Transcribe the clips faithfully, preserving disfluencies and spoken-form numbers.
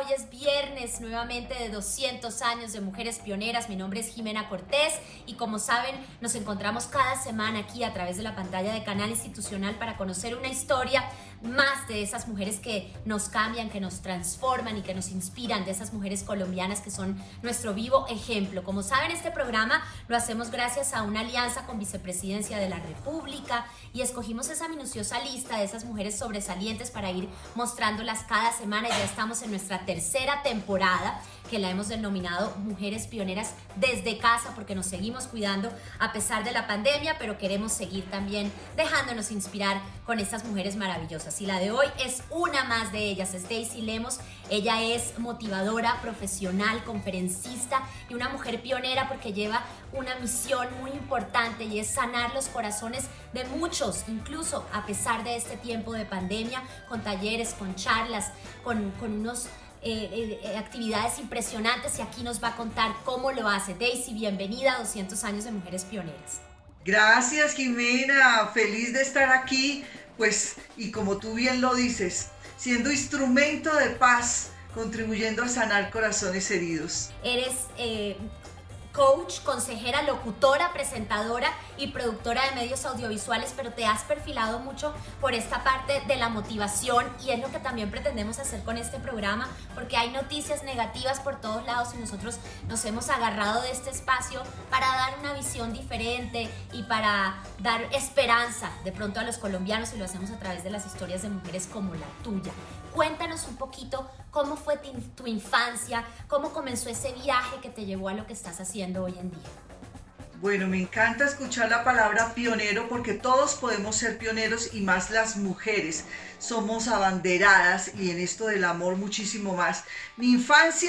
hoy es viernes nuevamente de doscientos años de Mujeres Pioneras. Mi nombre es Jimena Cortés y como saben nos encontramos cada semana aquí a través de la pantalla de Canal Institucional para conocer una historia más de esas mujeres que nos cambian, que nos transforman y que nos inspiran, de esas mujeres colombianas que son nuestro vivo ejemplo. Como saben, este programa lo hacemos gracias a una alianza con Vicepresidencia de la República y escogimos esa minuciosa lista de esas mujeres sobresalientes para ir mostrándolas cada semana. Y ya estamos en nuestra tercera temporada, que la hemos denominado Mujeres Pioneras desde casa, porque nos seguimos cuidando a pesar de la pandemia, pero queremos seguir también dejándonos inspirar con estas mujeres maravillosas. Y la de hoy es una más de ellas, es Daisy Lemos. Ella es motivadora, profesional, conferencista y una mujer pionera porque lleva una misión muy importante y es sanar los corazones de muchos, incluso a pesar de este tiempo de pandemia, con talleres, con charlas, con, con unos Eh, eh, actividades impresionantes, y aquí nos va a contar cómo lo hace. Daisy, bienvenida a doscientos años de Mujeres Pioneras. Gracias, Jimena, feliz de estar aquí, pues, y como tú bien lo dices, siendo instrumento de paz, contribuyendo a sanar corazones heridos. Eres eh, coach, consejera, locutora, presentadora y productora de medios audiovisuales, pero te has perfilado mucho por esta parte de la motivación, y es lo que también pretendemos hacer con este programa, porque hay noticias negativas por todos lados y nosotros nos hemos agarrado de este espacio para dar una visión diferente y para dar esperanza de pronto a los colombianos, y lo hacemos a través de las historias de mujeres como la tuya. Cuéntanos un poquito cómo fue tu, tu infancia, cómo comenzó ese viaje que te llevó a lo que estás haciendo hoy en día. Bueno, me encanta escuchar la palabra pionero porque todos podemos ser pioneros, y más las mujeres. Somos abanderadas, y en esto del amor muchísimo más. Mi infancia,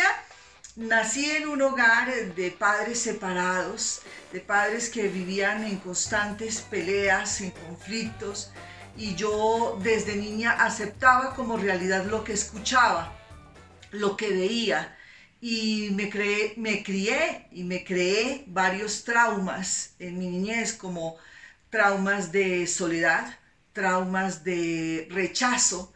nací en un hogar de padres separados, de padres que vivían en constantes peleas, en conflictos, y yo desde niña aceptaba como realidad lo que escuchaba, lo que veía. Y me, creé, me crié y me creé varios traumas en mi niñez, como traumas de soledad, traumas de rechazo,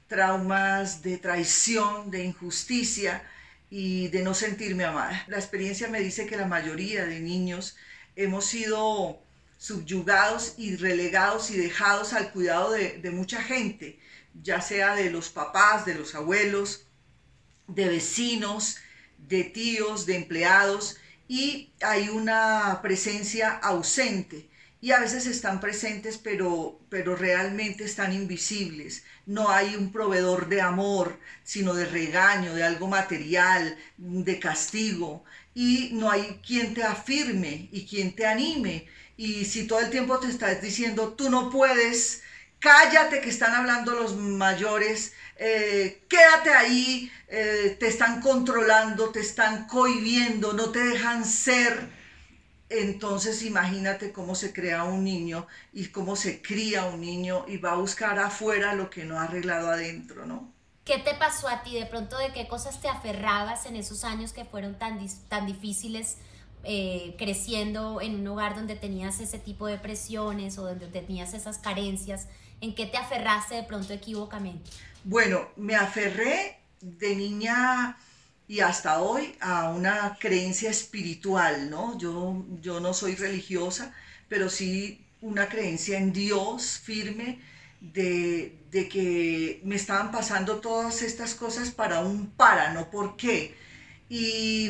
traumas de traición, de injusticia y de no sentirme amada. La experiencia me dice que la mayoría de niños hemos sido subyugados y relegados y dejados al cuidado de, de mucha gente, ya sea de los papás, de los abuelos, de vecinos, de tíos, de empleados, y hay una presencia ausente, y a veces están presentes pero, pero realmente están invisibles. No hay un proveedor de amor, sino de regaño, de algo material, de castigo, y no hay quien te afirme y quien te anime. Y si todo el tiempo te estás diciendo tú no puedes, cállate que están hablando los mayores, eh, quédate ahí, eh, te están controlando, te están cohibiendo, no te dejan ser. Entonces imagínate cómo se crea un niño y cómo se cría un niño, y va a buscar afuera lo que no ha arreglado adentro, ¿no? ¿Qué te pasó a ti? De pronto, ¿de qué cosas te aferrabas en esos años que fueron tan, tan difíciles, eh, creciendo en un hogar donde tenías ese tipo de presiones o donde tenías esas carencias? ¿En qué te aferraste de pronto equivocamente? Bueno, me aferré de niña y hasta hoy a una creencia espiritual, ¿no? Yo, yo no soy religiosa, pero sí una creencia en Dios firme, de, de que me estaban pasando todas estas cosas para un para, no por qué. Y,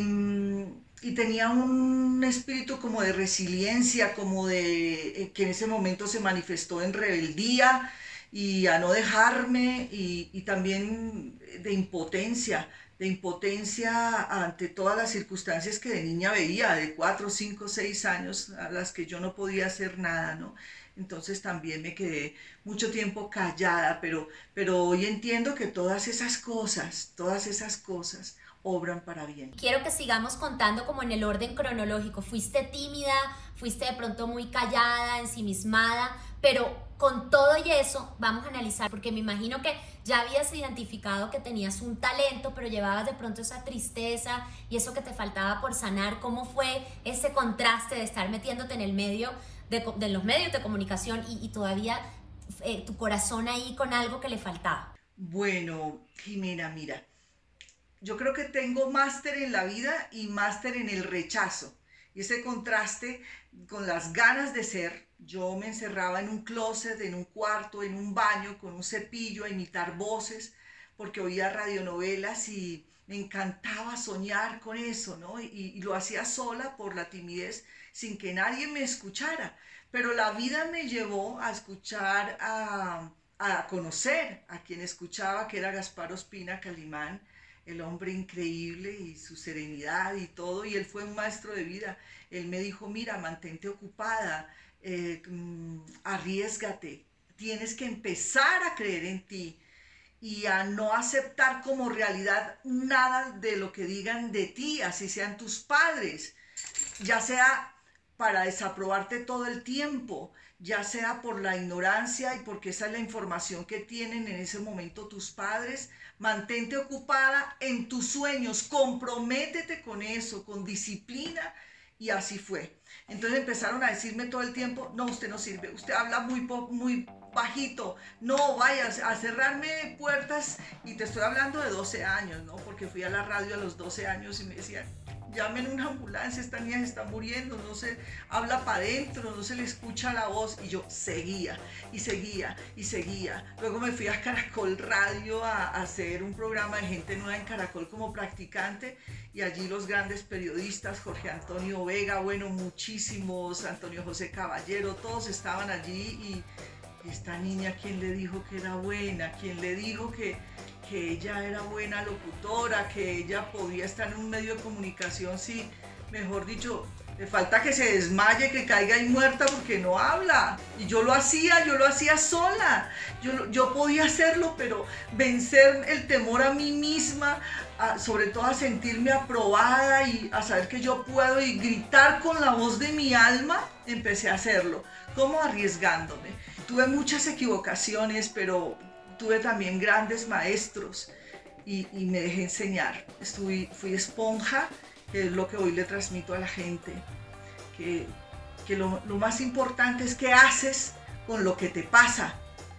y tenía un espíritu como de resiliencia, como de que en ese momento se manifestó en rebeldía y a no dejarme, y, y también de impotencia, de impotencia ante todas las circunstancias que de niña veía, de cuatro, cinco, seis años, a las que yo no podía hacer nada, ¿no? Entonces también me quedé mucho tiempo callada, pero, pero hoy entiendo que todas esas cosas, todas esas cosas obran para bien. Quiero que sigamos contando como en el orden cronológico. Fuiste tímida, fuiste de pronto muy callada, ensimismada, pero con todo y eso vamos a analizar, porque me imagino que ya habías identificado que tenías un talento, pero llevabas de pronto esa tristeza y eso que te faltaba por sanar. ¿Cómo fue ese contraste de estar metiéndote en el medio de, de los medios de comunicación y, y todavía eh, tu corazón ahí con algo que le faltaba? Bueno, Jimena, mira, yo creo que tengo máster en la vida y máster en el rechazo. Y ese contraste con las ganas de ser, yo me encerraba en un closet, en un cuarto, en un baño, con un cepillo, a imitar voces, porque oía radionovelas y me encantaba soñar con eso, ¿no? Y, y lo hacía sola por la timidez, sin que nadie me escuchara. Pero la vida me llevó a escuchar, a, a conocer a quien escuchaba, que era Gaspar Ospina Calimán, el hombre increíble y su serenidad y todo, y él fue un maestro de vida. Él me dijo, mira, mantente ocupada, eh, arriésgate, tienes que empezar a creer en ti y a no aceptar como realidad nada de lo que digan de ti, así sean tus padres, ya sea para desaprobarte todo el tiempo, ya sea por la ignorancia y porque esa es la información que tienen en ese momento tus padres. Mantente ocupada en tus sueños, comprométete con eso, con disciplina, y así fue. Entonces empezaron a decirme todo el tiempo, no, usted no sirve, usted habla muy, muy bajito, no, vayas a cerrarme puertas, y te estoy hablando de doce años, ¿no? Porque fui a la radio a los doce años y me decían, llamen una ambulancia, esta niña se está muriendo, no se habla para adentro, no se le escucha la voz. Y yo seguía y seguía y seguía. Luego me fui a Caracol Radio a, a hacer un programa de gente nueva en Caracol como practicante, y allí los grandes periodistas, Jorge Antonio Vega, bueno, muchísimos, Antonio José Caballero, todos estaban allí. Y, y esta niña, ¿quién le dijo que era buena? ¿Quién le dijo que que ella era buena locutora, que ella podía estar en un medio de comunicación? Sí, mejor dicho, le falta que se desmaye, que caiga ahí muerta porque no habla. Y yo lo hacía, yo lo hacía sola. Yo, yo podía hacerlo, pero vencer el temor a mí misma, a, sobre todo a sentirme aprobada y a saber que yo puedo, y gritar con la voz de mi alma, empecé a hacerlo. ¿Cómo? Arriesgándome. Tuve muchas equivocaciones, pero tuve también grandes maestros y, y me dejé enseñar. Estuve, fui esponja, que es lo que hoy le transmito a la gente, que, que lo, lo más importante es qué haces con lo que te pasa,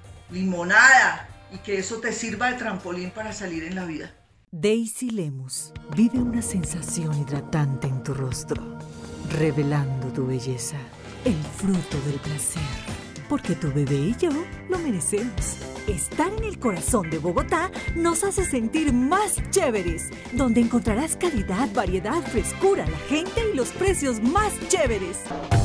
limonada, y que eso te sirva de trampolín para salir en la vida. Daisy Lemus vive una sensación hidratante en tu rostro, revelando tu belleza, el fruto del placer. Porque tu bebé y yo lo merecemos. Estar en el corazón de Bogotá nos hace sentir más chéveres, donde encontrarás calidad, variedad, frescura, la gente y los precios más chéveres.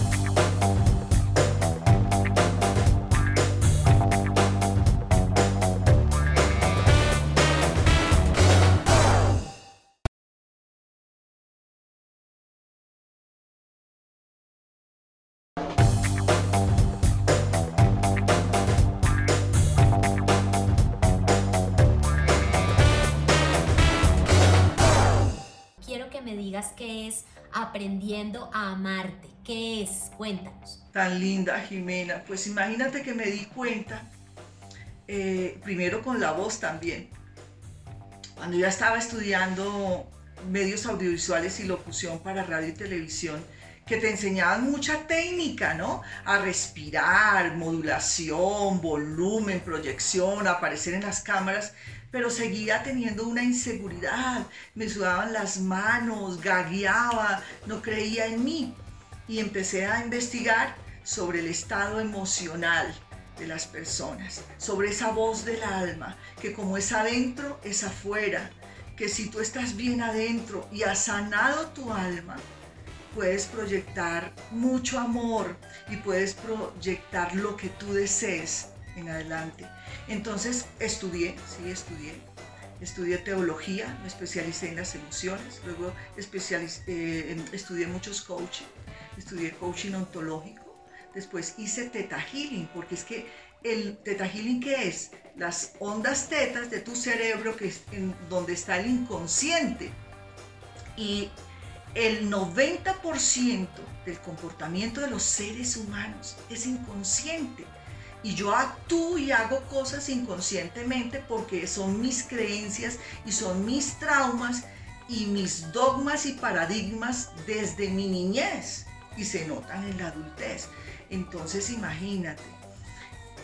Me digas qué es aprendiendo a amarte. ¿Qué es? Cuéntanos. Tan linda, Jimena. Pues imagínate que me di cuenta, eh, primero con la voz también. Cuando ya estaba estudiando medios audiovisuales y locución para radio y televisión, que te enseñaban mucha técnica, ¿no? A respirar, modulación, volumen, proyección, aparecer en las cámaras, pero seguía teniendo una inseguridad, me sudaban las manos, gagueaba, no creía en mí. Y empecé a investigar sobre el estado emocional de las personas, sobre esa voz del alma, que como es adentro, es afuera, que si tú estás bien adentro y has sanado tu alma, puedes proyectar mucho amor y puedes proyectar lo que tú desees en adelante. Entonces estudié, sí, estudié, estudié teología, me especialicé en las emociones, luego especialicé, eh, estudié muchos coaching, estudié coaching ontológico, después hice Theta Healing, porque es que el Theta Healing, ¿qué es? Las ondas tetas de tu cerebro, que es en donde está el inconsciente, y el noventa por ciento del comportamiento de los seres humanos es inconsciente. Y yo actúo y hago cosas inconscientemente porque son mis creencias y son mis traumas y mis dogmas y paradigmas desde mi niñez y se notan en la adultez. Entonces imagínate,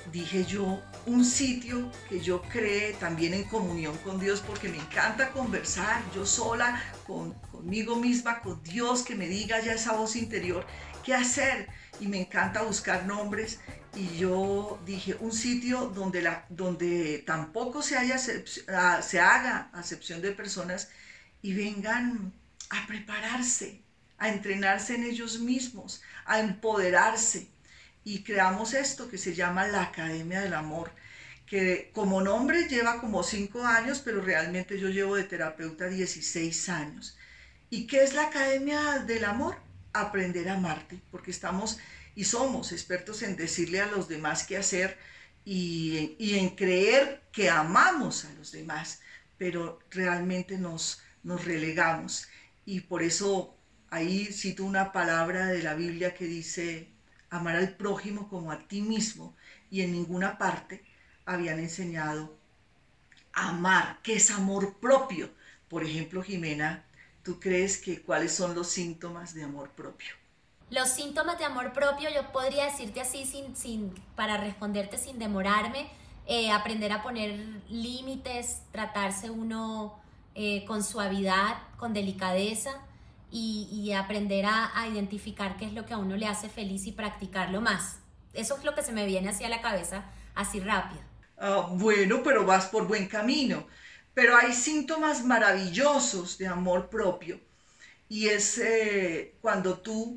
dije yo, un sitio que yo creé también en comunión con Dios, porque me encanta conversar yo sola, con, conmigo misma, con Dios, que me diga ya esa voz interior qué hacer, y me encanta buscar nombres. Y yo dije, un sitio donde, la, donde tampoco se, haya, se haga acepción de personas y vengan a prepararse, a entrenarse en ellos mismos, a empoderarse. Y creamos esto que se llama la Academia del Amor, que como nombre lleva como cinco años, pero realmente yo llevo de terapeuta dieciséis años. ¿Y qué es la Academia del Amor? Aprender a amarte, porque estamos y somos expertos en decirle a los demás qué hacer y, y en creer que amamos a los demás, pero realmente nos, nos relegamos. Y por eso ahí cito una palabra de la Biblia que dice: amar al prójimo como a ti mismo, y en ninguna parte habían enseñado a amar, que es amor propio. Por ejemplo, Jimena, ¿tú crees que cuáles son los síntomas de amor propio? Los síntomas de amor propio, yo podría decirte así, sin, sin, para responderte sin demorarme, eh, aprender a poner límites, tratarse uno eh, con suavidad, con delicadeza, y, y aprender a, a identificar qué es lo que a uno le hace feliz y practicarlo más. Eso es lo que se me viene así a la cabeza, así rápido. Uh, bueno, pero vas por buen camino. Pero hay síntomas maravillosos de amor propio, y es eh, cuando tú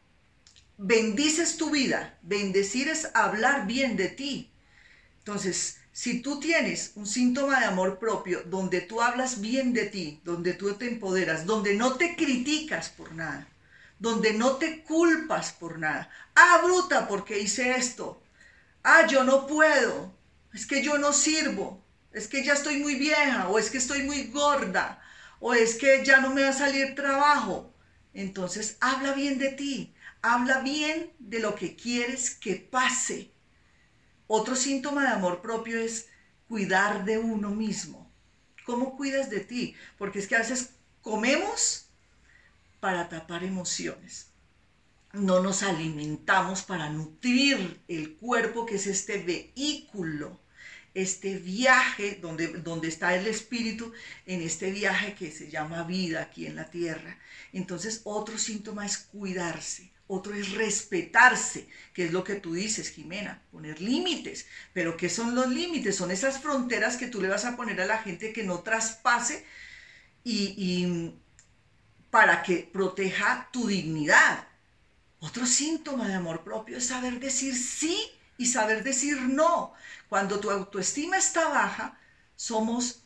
bendices tu vida. Bendecir es hablar bien de ti. Entonces, si tú tienes un síntoma de amor propio donde tú hablas bien de ti, donde tú te empoderas, donde no te criticas por nada, donde no te culpas por nada. Ah, bruta, porque hice esto. Ah, yo no puedo. Es que yo no sirvo. Es que ya estoy muy vieja, o es que estoy muy gorda, o es que ya no me va a salir trabajo. Entonces, habla bien de ti. Habla bien de lo que quieres que pase. Otro síntoma de amor propio es cuidar de uno mismo. ¿Cómo cuidas de ti? Porque es que a veces comemos para tapar emociones. No nos alimentamos para nutrir el cuerpo, que es este vehículo, este viaje donde, donde está el espíritu, en este viaje que se llama vida aquí en la tierra. Entonces, otro síntoma es cuidarse. Otro es respetarse, que es lo que tú dices, Jimena, poner límites. Pero ¿qué son los límites? Son esas fronteras que tú le vas a poner a la gente que no traspase y, y para que proteja tu dignidad. Otro síntoma de amor propio es saber decir sí y saber decir no. Cuando tu autoestima está baja, somos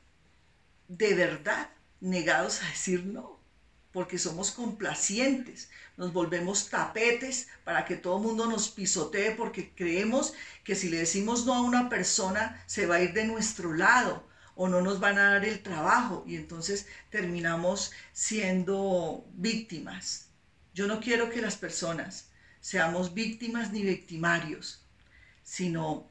de verdad negados a decir no, porque somos complacientes, nos volvemos tapetes para que todo el mundo nos pisotee, porque creemos que si le decimos no a una persona se va a ir de nuestro lado o no nos van a dar el trabajo, y entonces terminamos siendo víctimas. Yo no quiero que las personas seamos víctimas ni victimarios, sino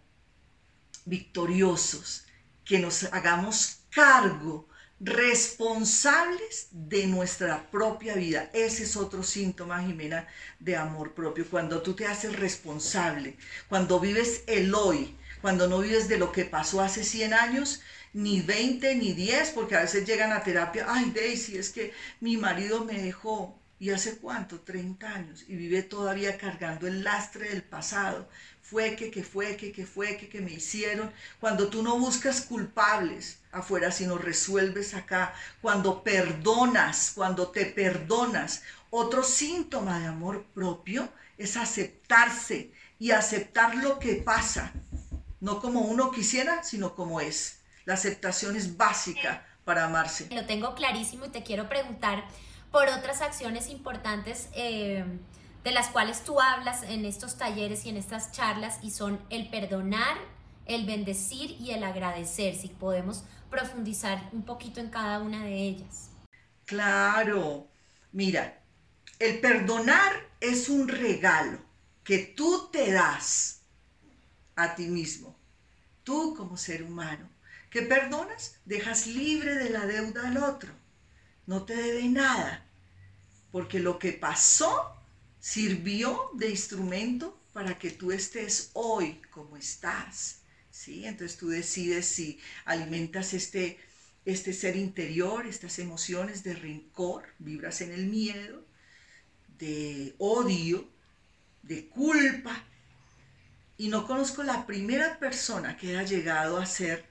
victoriosos, que nos hagamos cargo, responsables de nuestra propia vida. Ese es otro síntoma, Jimena, de amor propio. Cuando tú te haces responsable, cuando vives el hoy, cuando no vives de lo que pasó hace cien años, ni veinte, ni diez, porque a veces llegan a terapia, ay, Daisy, es que mi marido me dejó. ¿Y hace cuánto? treinta años. Y vive todavía cargando el lastre del pasado. Fue que, que fue, que, que fue, que, que me hicieron. Cuando tú no buscas culpables afuera, sino resuelves acá. Cuando perdonas, cuando te perdonas. Otro síntoma de amor propio es aceptarse y aceptar lo que pasa. No como uno quisiera, sino como es. La aceptación es básica para amarse. Lo tengo clarísimo y te quiero preguntar por otras acciones importantes eh, de las cuales tú hablas en estos talleres y en estas charlas, y son el perdonar, el bendecir y el agradecer. Si podemos profundizar un poquito en cada una de ellas. Claro, mira, el perdonar es un regalo que tú te das a ti mismo, tú como ser humano. ¿Qué perdonas? Dejas libre de la deuda al otro. No te debe nada, porque lo que pasó sirvió de instrumento para que tú estés hoy como estás, ¿sí? Entonces tú decides si alimentas este, este ser interior, estas emociones de rencor, vibras en el miedo, de odio, de culpa. Y no conozco la primera persona que haya llegado a ser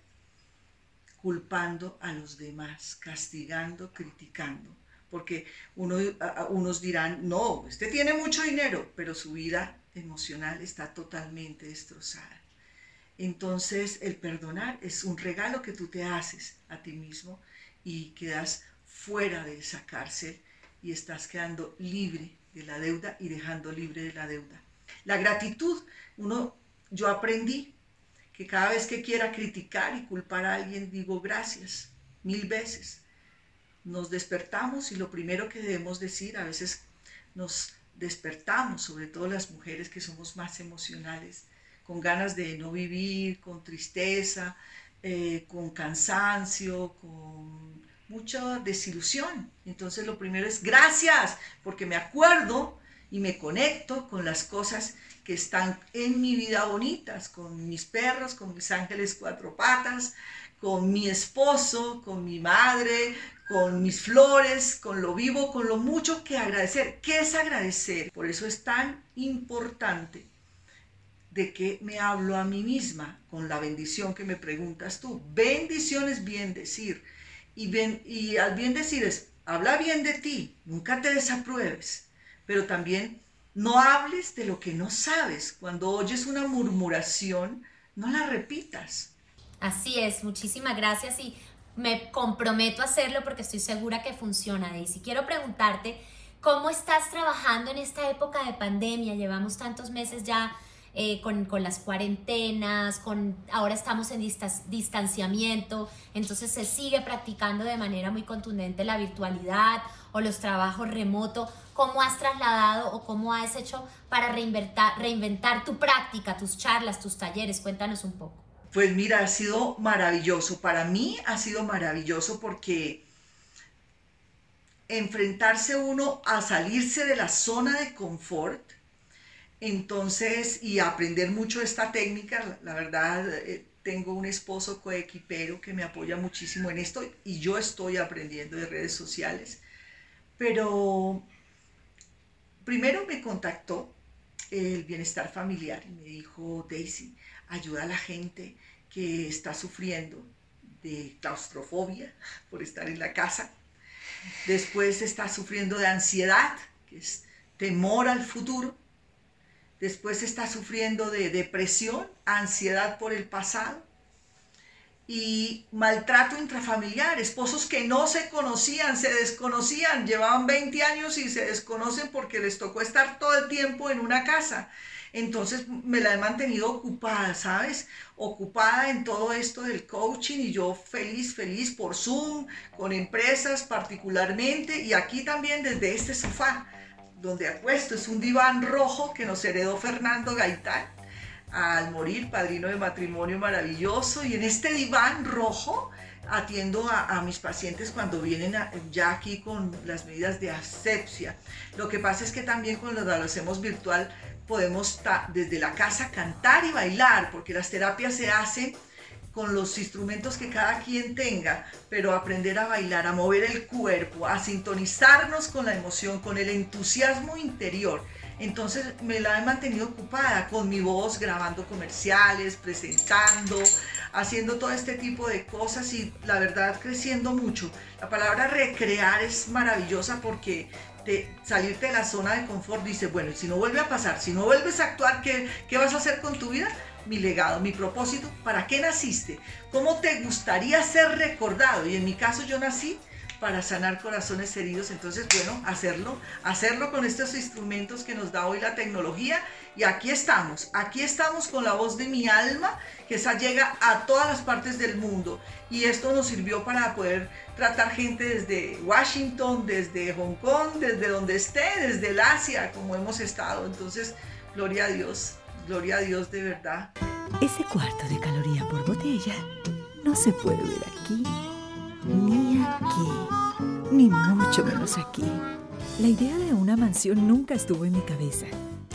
culpando a los demás, castigando, criticando. Porque uno, a, unos dirán, no, este tiene mucho dinero, pero su vida emocional está totalmente destrozada. Entonces el perdonar es un regalo que tú te haces a ti mismo y quedas fuera de esa cárcel y estás quedando libre de la deuda y dejando libre de la deuda. La gratitud, uno, yo aprendí que cada vez que quiera criticar y culpar a alguien, digo gracias, mil veces. Nos despertamos y lo primero que debemos decir, a veces nos despertamos, sobre todo las mujeres que somos más emocionales, con ganas de no vivir, con tristeza, eh, con cansancio, con mucha desilusión. Entonces lo primero es gracias, porque me acuerdo y me conecto con las cosas que están en mi vida bonitas, con mis perros, con mis ángeles cuatro patas, con mi esposo, con mi madre, con mis flores, con lo vivo, con lo mucho que agradecer. ¿Qué es agradecer? Por eso es tan importante de que me hablo a mí misma con la bendición que me preguntas tú. Bendición es bien decir. Y, bien, y al bien decir es, habla bien de ti, nunca te desapruebes, pero también no hables de lo que no sabes. Cuando oyes una murmuración, no la repitas. Así es, muchísimas gracias y me comprometo a hacerlo porque estoy segura que funciona, Daisy. Quiero preguntarte, ¿cómo estás trabajando en esta época de pandemia? Llevamos tantos meses ya eh, con, con las cuarentenas, con, ahora estamos en distas, distanciamiento, entonces se sigue practicando de manera muy contundente la virtualidad o los trabajos remotos. ¿Cómo has trasladado o cómo has hecho para reinventar, reinventar tu práctica, tus charlas, tus talleres? Cuéntanos un poco. Pues mira, ha sido maravilloso. Para mí ha sido maravilloso porque enfrentarse uno a salirse de la zona de confort, entonces, y aprender mucho esta técnica, la verdad, eh, tengo un esposo coequipero que me apoya muchísimo en esto y yo estoy aprendiendo de redes sociales, pero primero me contactó el bienestar familiar y me dijo, Daisy, ayuda a la gente que está sufriendo de claustrofobia por estar en la casa. Después está sufriendo de ansiedad, que es temor al futuro. Después está sufriendo de depresión, ansiedad por el pasado. Y maltrato intrafamiliar, esposos que no se conocían, se desconocían, llevaban veinte años y se desconocen porque les tocó estar todo el tiempo en una casa. Entonces me la he mantenido ocupada, ¿sabes? Ocupada en todo esto del coaching y yo feliz, feliz por Zoom, con empresas particularmente y aquí también desde este sofá, donde acuesto, es un diván rojo que nos heredó Fernando Gaitán al morir, padrino de matrimonio maravilloso, y en este diván rojo atiendo a, a mis pacientes cuando vienen a, ya aquí con las medidas de asepsia. Lo que pasa es que también cuando lo hacemos virtual podemos desde la casa cantar y bailar, porque las terapias se hacen con los instrumentos que cada quien tenga, pero aprender a bailar, a mover el cuerpo, a sintonizarnos con la emoción, con el entusiasmo interior. Entonces me la he mantenido ocupada con mi voz, grabando comerciales, presentando, haciendo todo este tipo de cosas y la verdad creciendo mucho. La palabra recrear es maravillosa porque te, salirte de la zona de confort, dice, bueno, y si no vuelve a pasar, si no vuelves a actuar, ¿qué, qué vas a hacer con tu vida? Mi legado, mi propósito, ¿para qué naciste? ¿Cómo te gustaría ser recordado? Y en mi caso yo nací para sanar corazones heridos, entonces bueno, hacerlo, hacerlo con estos instrumentos que nos da hoy la tecnología y aquí estamos, aquí estamos con la voz de mi alma, que esa llega a todas las partes del mundo y esto nos sirvió para poder tratar gente desde Washington, desde Hong Kong, desde donde esté, desde el Asia, como hemos estado, entonces gloria a Dios, gloria a Dios de verdad. Ese cuarto de caloría por botella no se puede ver aquí. Ni aquí, ni mucho menos aquí. La idea de una mansión nunca estuvo en mi cabeza.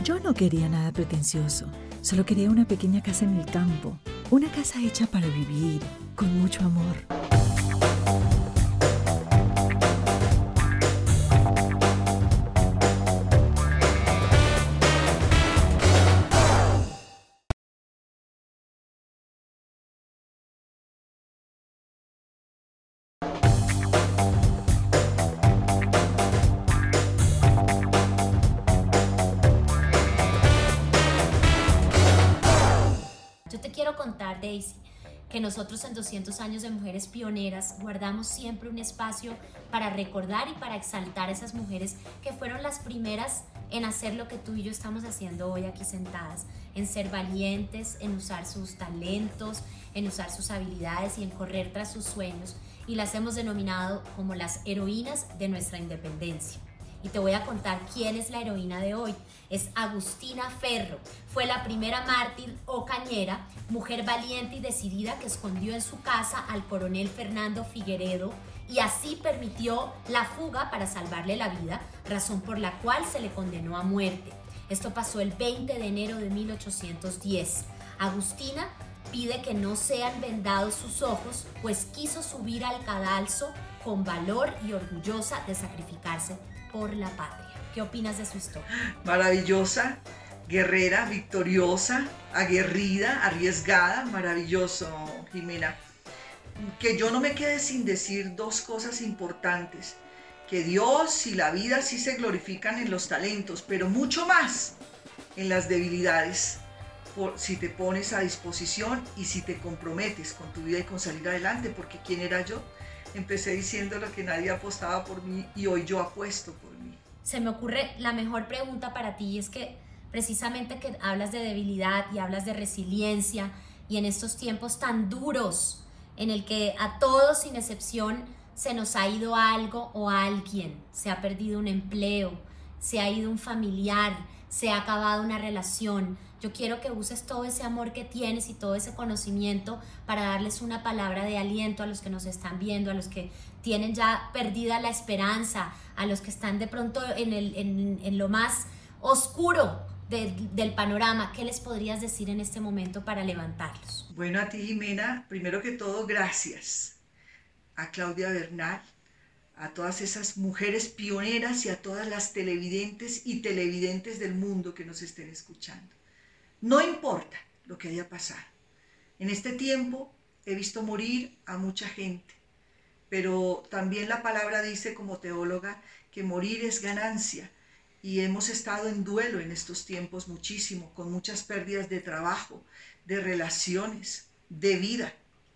Yo no quería nada pretencioso, solo quería una pequeña casa en el campo, una casa hecha para vivir, con mucho amor. Yo te quiero contar, Daisy, que nosotros en doscientos años de Mujeres Pioneras guardamos siempre un espacio para recordar y para exaltar a esas mujeres que fueron las primeras en hacer lo que tú y yo estamos haciendo hoy aquí sentadas, en ser valientes, en usar sus talentos, en usar sus habilidades y en correr tras sus sueños, y las hemos denominado como las heroínas de nuestra independencia. Y te voy a contar quién es la heroína de hoy. Es Agustina Ferro. Fue la primera mártir o cañera, mujer valiente y decidida que escondió en su casa al coronel Fernando Figueredo y así permitió la fuga para salvarle la vida, razón por la cual se le condenó a muerte. Esto pasó el veinte de enero de mil ochocientos diez. Agustina pide que no sean vendados sus ojos, pues quiso subir al cadalso con valor y orgullosa de sacrificarse por la patria. ¿Qué opinas de su historia? Maravillosa, guerrera, victoriosa, aguerrida, arriesgada, maravilloso, Jimena. Que yo no me quede sin decir dos cosas importantes. Que Dios y la vida sí se glorifican en los talentos, pero mucho más en las debilidades. Por, si te pones a disposición y si te comprometes con tu vida y con salir adelante, porque ¿quién era yo? Empecé diciendo lo que nadie apostaba por mí y hoy yo apuesto por mí. Se me ocurre la mejor pregunta para ti, y es que precisamente que hablas de debilidad y hablas de resiliencia, y en estos tiempos tan duros en el que a todos sin excepción se nos ha ido algo o alguien, se ha perdido un empleo, se ha ido un familiar, se ha acabado una relación. Yo quiero que uses todo ese amor que tienes y todo ese conocimiento para darles una palabra de aliento a los que nos están viendo, a los que tienen ya perdida la esperanza, a los que están de pronto en, el, en, en lo más oscuro de, del panorama. ¿Qué les podrías decir en este momento para levantarlos? Bueno, a ti, Jimena, primero que todo, gracias. A Claudia Bernal, a todas esas mujeres pioneras y a todas las televidentes y televidentes del mundo que nos estén escuchando. No importa lo que haya pasado. En este tiempo he visto morir a mucha gente, pero también la palabra dice como teóloga que morir es ganancia, y hemos estado en duelo en estos tiempos muchísimo, con muchas pérdidas de trabajo, de relaciones, de vida.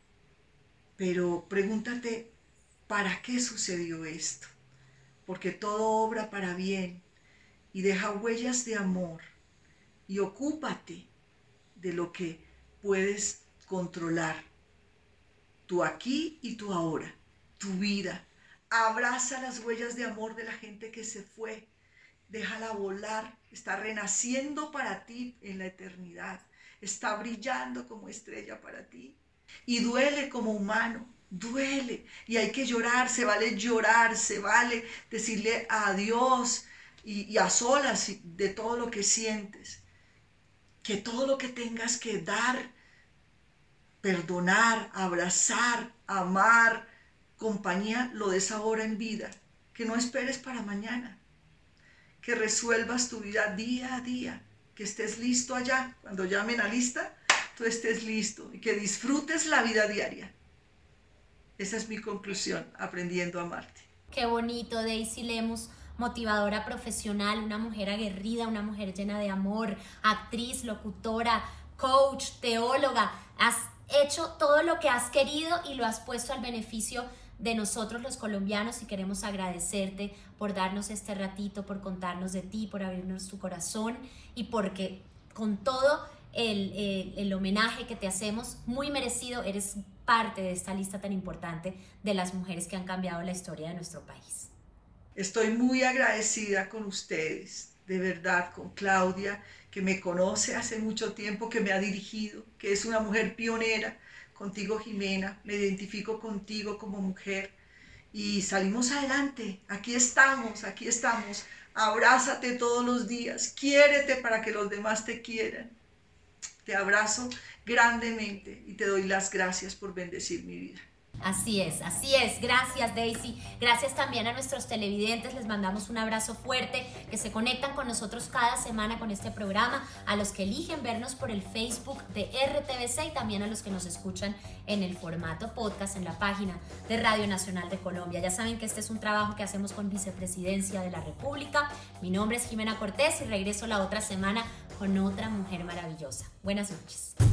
Pero pregúntate, ¿para qué sucedió esto? Porque todo obra para bien y deja huellas de amor. Y ocúpate de lo que puedes controlar. Tu aquí y tu ahora, tu vida. Abraza las huellas de amor de la gente que se fue. Déjala volar. Está renaciendo para ti en la eternidad. Está brillando como estrella para ti. Y duele como humano. Duele. Y hay que llorar. Se vale llorar. Se vale decirle adiós y, y a solas de todo lo que sientes. Que todo lo que tengas que dar, perdonar, abrazar, amar, compañía, lo des ahora en vida. Que no esperes para mañana. Que resuelvas tu vida día a día. Que estés listo allá. Cuando llamen a lista, tú estés listo. Y que disfrutes la vida diaria. Esa es mi conclusión, aprendiendo a amarte. Qué bonito, Daisy Lemus. Motivadora profesional, una mujer aguerrida, una mujer llena de amor, actriz, locutora, coach, teóloga. Has hecho todo lo que has querido y lo has puesto al beneficio de nosotros los colombianos, y queremos agradecerte por darnos este ratito, por contarnos de ti, por abrirnos tu corazón, y porque con todo el, el, el homenaje que te hacemos, muy merecido, eres parte de esta lista tan importante de las mujeres que han cambiado la historia de nuestro país. Estoy muy agradecida con ustedes, de verdad, con Claudia, que me conoce hace mucho tiempo, que me ha dirigido, que es una mujer pionera, contigo, Jimena, me identifico contigo como mujer y salimos adelante. Aquí estamos, aquí estamos, Abrázate todos los días, quiérete para que los demás te quieran. Te abrazo grandemente y te doy las gracias por bendecir mi vida. Así es, así es. Gracias, Daisy. Gracias también a nuestros televidentes. Les mandamos un abrazo fuerte, que se conectan con nosotros cada semana con este programa. A los que eligen vernos por el Facebook de R T V C y también a los que nos escuchan en el formato podcast en la página de Radio Nacional de Colombia. Ya saben que este es un trabajo que hacemos con Vicepresidencia de la República. Mi nombre es Jimena Cortés y regreso la otra semana con otra mujer maravillosa. Buenas noches.